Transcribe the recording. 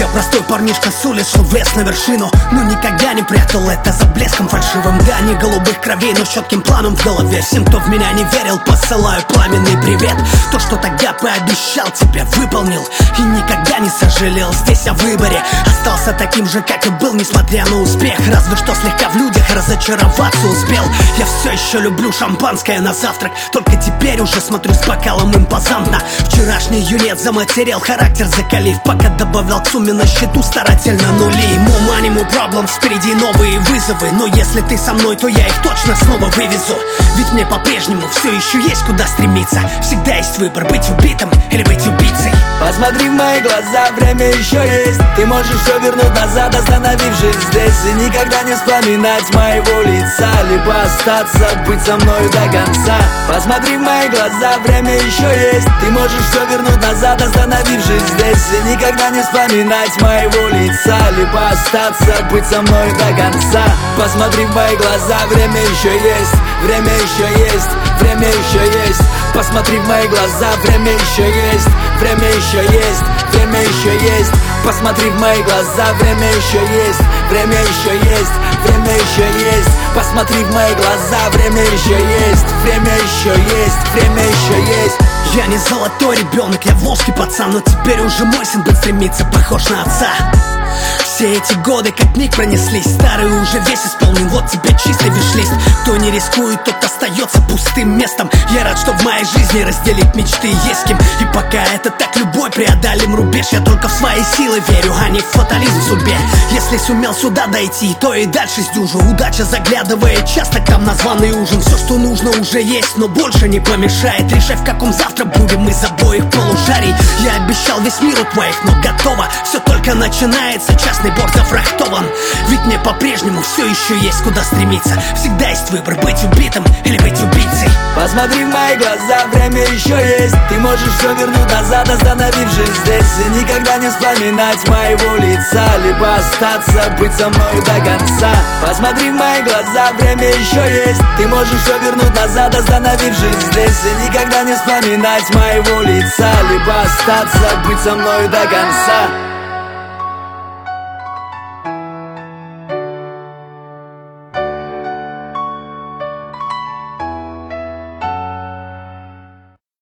простой парнишка с улиц шел в лес на вершину, но никогда не прятал это за блеском фальшивым. Да, не голубых кровей, но с четким планом в голове. Всем, кто в меня не верил, посылаю пламенный привет. То, что тогда пообещал, тебе выполнил и никогда не сожалел. Здесь о выборе остался таким же, как и был, несмотря на успех. Разве что слегка в людях разочароваться успел. Я все еще люблю шампанское на завтрак, только теперь уже смотрю с бокалом импозантно. Вчерашний юнец заматерел, характер закалив, пока добавлял к сумме на счету старательно нули. More money, more problems, впереди новые вызовы, но если ты со мной, то я их точно снова вывезу. Ведь мне по-прежнему все еще есть куда стремиться. Всегда есть выбор, быть убитым или быть убийцей. Посмотри в мои глаза, время еще есть. Ты можешь все вернуть назад, остановившись здесь, и никогда не вспоминать моего лица, либо остаться, быть со мной до конца. Посмотри в мои глаза, время еще есть. Ты можешь все вернуть назад, остановившись здесь, и никогда не вспоминать моего лица, либо остаться, быть со мной до конца. Посмотри в мои глаза, время еще есть. Время еще есть, время еще есть. Посмотри в мои глаза, время еще есть. Время еще есть, время еще есть. Посмотри в мои глаза, время еще есть. Время еще есть, время еще есть. Посмотри в мои глаза, время еще есть. Время еще есть, время еще есть. Я не золотой ребенок, я волжский пацан, но теперь уже мой сын будет стремиться, похож на отца. Все эти годы как миг пронеслись, старый уже весь исполнен, вот тебе чистый виш-лист. Кто не рискует, тот остается пустым местом. Я рад, что в моей жизни разделить мечты есть с кем. И пока это так, любой преодолим рубеж. Я только в свои силы верю, а не в фатализм в судьбе. Если сумел сюда дойти, то и дальше сдюжу. Удача заглядывает часто к нам на званый ужин. Все, что нужно, уже есть, но больше не помешает. Решай, в каком завтра будем из обоих полушарий. Я обещал весь мир у твоих, но готово. Все только начинается, частный борт зафрахтован. Ведь мне по-прежнему все еще есть куда стремиться. Всегда есть выбор, быть убитым или быть убийцей. Посмотри в мои глаза, время еще есть. Ты можешь все вернуть назад, остановившись здесь, и никогда не вспоминать моего лица, либо остаться, быть со мной до конца. Посмотри в мои глаза, время еще есть. Ты можешь все вернуть назад, остановившись здесь, и никогда не вспоминать моего лица, либо остаться, быть со мной до конца.